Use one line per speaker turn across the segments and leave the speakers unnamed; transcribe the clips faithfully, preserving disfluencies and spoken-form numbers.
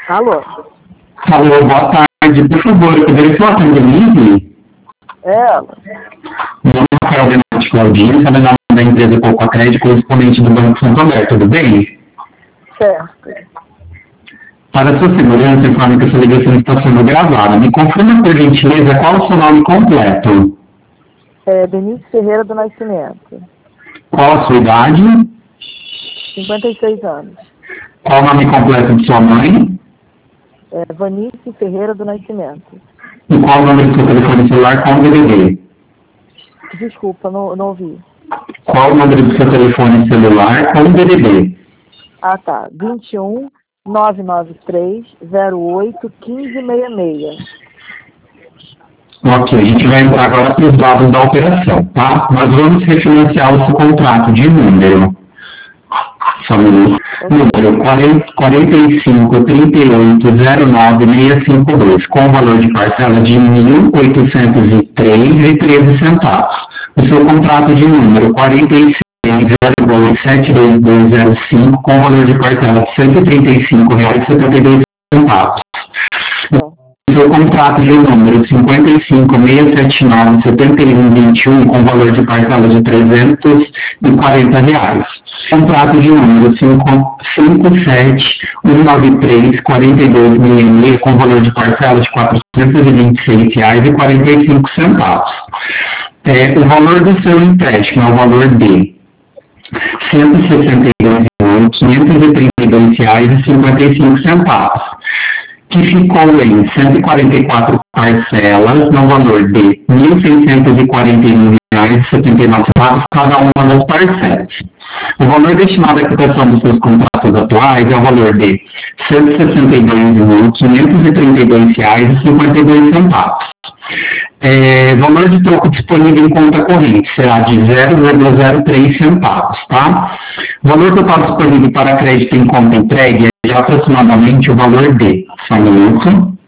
Alô?
Alô, boa tarde. Por favor, eu poderia falar com a Denise?
É ela.
Meu nome é Rafael Benatti Claudinho, sou da da empresa Pouco a Crédito, correspondente do Banco Santander, tudo bem?
Certo.
Para a sua segurança, informe que essa ligação está sendo gravada. Me confirma, por gentileza, qual o seu nome completo?
É Denise Ferreira do Nascimento.
Qual a sua idade?
cinquenta e seis anos.
Qual o nome completo de sua mãe?
É Vanice Ferreira do Nascimento.
E qual o número do seu telefone celular com o D D D?
Desculpa, não, não ouvi.
Qual o número do seu telefone celular com o D D D?
Ah, tá. vinte e um, nove nove três, zero oito, quinze sessenta e seis.
Ok, a gente vai entrar agora para os dados da operação, tá? Nós vamos refinanciar o seu contrato de número. Só um minuto. Número quarenta e cinco, trinta e oito, zero nove, seiscentos e cinquenta e dois, com valor de parcela de mil oitocentos e três reais e treze centavos. O seu contrato de número quarenta e seis, zero dois, sete dois dois zero cinco, com valor de parcela de cento e trinta e cinco reais e setenta e dois centavos. O seu contrato de número cinquenta e cinco, seiscentos e setenta e nove, setenta e um, vinte e um, com valor de parcela de trezentos e quarenta reais. Contrato de número cinco sete um nove três, quarenta e dois, sessenta e seis, com valor de parcela de quatrocentos e vinte e seis reais e quarenta e cinco centavos. É, o valor do seu empréstimo é o valor de cento e sessenta e dois mil, quinhentos e trinta e dois reais e cinquenta e cinco centavos. Que ficou em cento e quarenta e quatro parcelas, no valor de mil seiscentos e quarenta e um reais e setenta e nove centavos cada uma das parcelas. O valor destinado à quitação dos seus contratos atuais é o valor de cento e sessenta e dois mil, quinhentos e trinta e dois reais e cinquenta e dois centavos. É, valor de troco disponível em conta corrente será de zero vírgula zero três centavos, tá? O valor total disponível para crédito em conta entregue é de aproximadamente o valor de, só um minuto.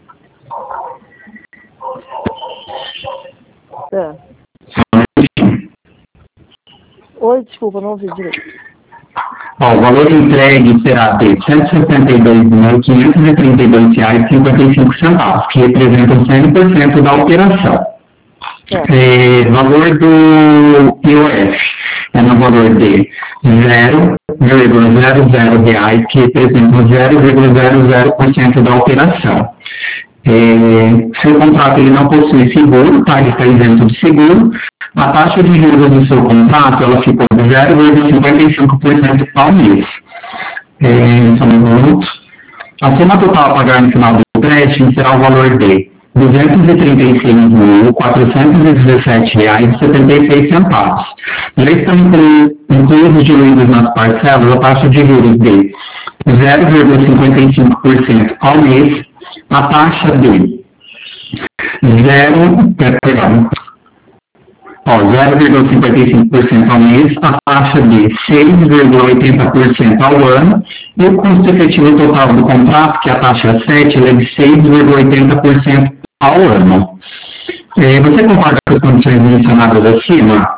É.
Só um minutinho.
Oi, desculpa, não ouvi direito.
Ó, o valor entregue será de cento e sessenta e dois mil, quinhentos e trinta e dois reais e cinquenta e cinco centavos, que representa cem por cento da operação. É, valor do P O F é no valor de zero vírgula zero zero reais, que representa zero vírgula zero zero por cento da operação. É, seu contrato ele não possui seguro, tá? Ele está isento de seguro. A taxa de juros do seu contrato ela ficou de zero vírgula cinquenta e cinco por cento ao mês. É, só um minuto. A soma total a pagar no final do empréstimo será o valor de duzentos e trinta e seis mil, quatrocentos e dezessete reais e setenta e seis centavos. Já estão incluídos diluídos nas parcelas a taxa de juros de zero vírgula cinquenta e cinco por cento ao mês, a taxa de zero, perdão, zero vírgula cinquenta e cinco por cento ao mês, a taxa de seis vírgula oitenta por cento ao ano e o custo efetivo total do contrato, que é a taxa sete, é de seis vírgula oitenta por cento ao ano. É, você concorda com as condições mencionadas acima?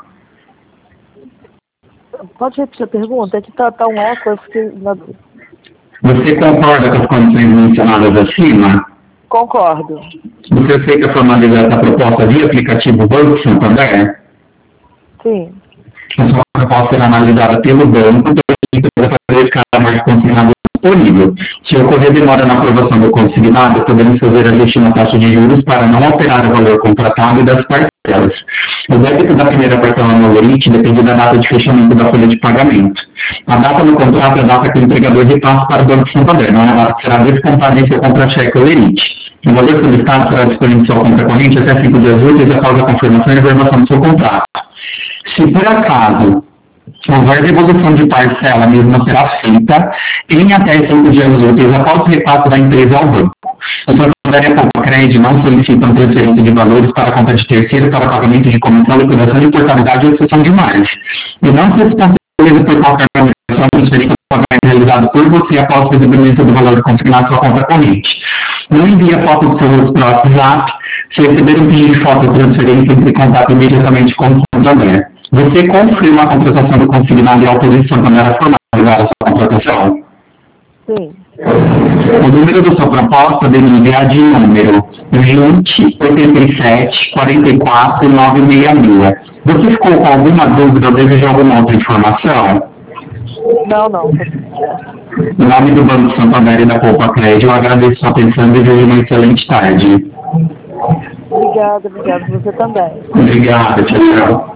Pode repetir a pergunta? É que tá, tá um eco, eu fiquei na dúvida.
Você concorda com as condições mencionadas acima?
Concordo.
Você aceita formalizar essa proposta via aplicativo Banco Santander?
Sim.
A sua proposta será analisada pelo banco para verificar a mais consignado disponível. Se ocorrer demora na aprovação do consignado, podemos fazer ajuste na taxa de juros para não alterar o valor contratado e das parcelas. O débito da primeira parcela no limite depende da data de fechamento da folha de pagamento. A data do contrato é a data que o entregador repassa para o Banco Santander, não é a data que será descontada em seu contra-cheque ou lerite. O valor solicitado será disponível em sua conta corrente até cinco dias úteis após a confirmação e renovação do seu contrato. Se por acaso houver devolução de parcela, a mesma será feita em até cinco dias úteis após o repasse da empresa ao banco. O Santander e a Pouco Crédito não solicitam transferência de valores para a conta de terceiro para pagamento de comissão, liquidação de portabilidade ou exceção de margem. E não se responsabiliza por qualquer transação transferência do pagamento realizado por você após o recebimento do valor consignado à sua conta corrente. Não envie a foto do seu rosto para o WhatsApp. Se receber um pedido de foto de transferência, entre em contato imediatamente com o Santander. Você confirma a contratação do consignado e autoriza o Santander a formalizar a sua contratação?
Sim.
O número da sua proposta, Denise, é a de número vinte, oitenta e sete, quarenta e quatro, novecentos e sessenta e seis. Você ficou com alguma dúvida ou deseja alguma outra informação?
Não, não, tá tudo certo.
Em nome do Banco Santander e da Poupa Crédito, eu agradeço sua atenção e desejo uma excelente tarde.
Obrigada, obrigada. Você também.
Obrigada, tchau, tchau.